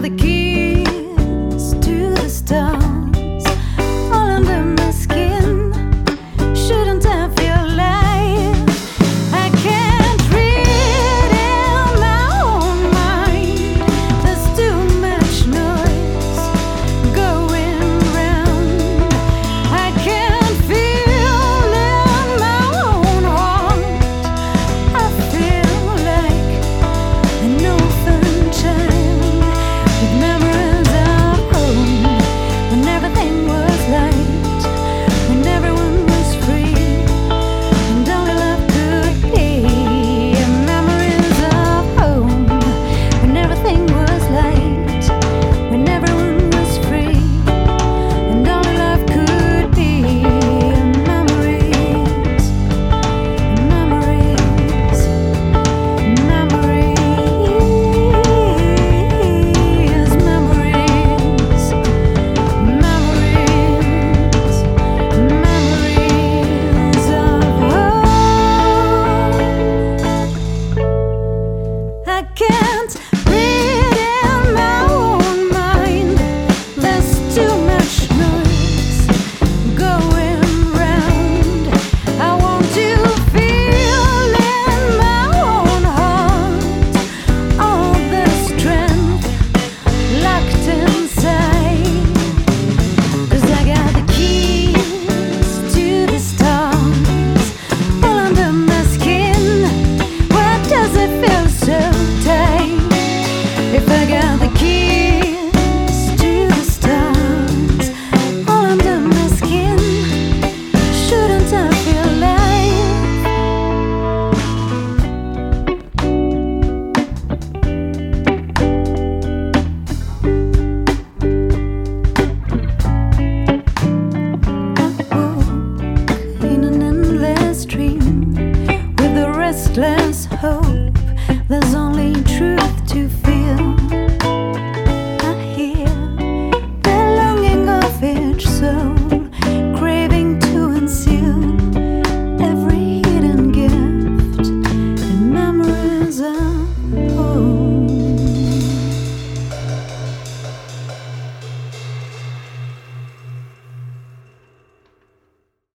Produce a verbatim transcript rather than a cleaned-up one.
the keys to the stars all under my skin. Shouldn't I feel like I can't read in my own mind? There's too much noise going round. I can't feel in my own heart. I feel like an orphan child with memories of home, when everything was light, when everyone was free, and only love could be. Memories of home, when everything was light, when everyone was free, and only love could be. Memories, memories, memories, memories, memories, memories of home. I can't read in my own mind. There's too much noise going round. I want to feel in my own heart all the strength locked inside. 'Cause I got the keys to the stars all under my skin. Why does it feel so tight? If I got the keys to the stars all under my skin, shouldn't I feel alive? I woke in an endless dream with a restless hope. There's only truth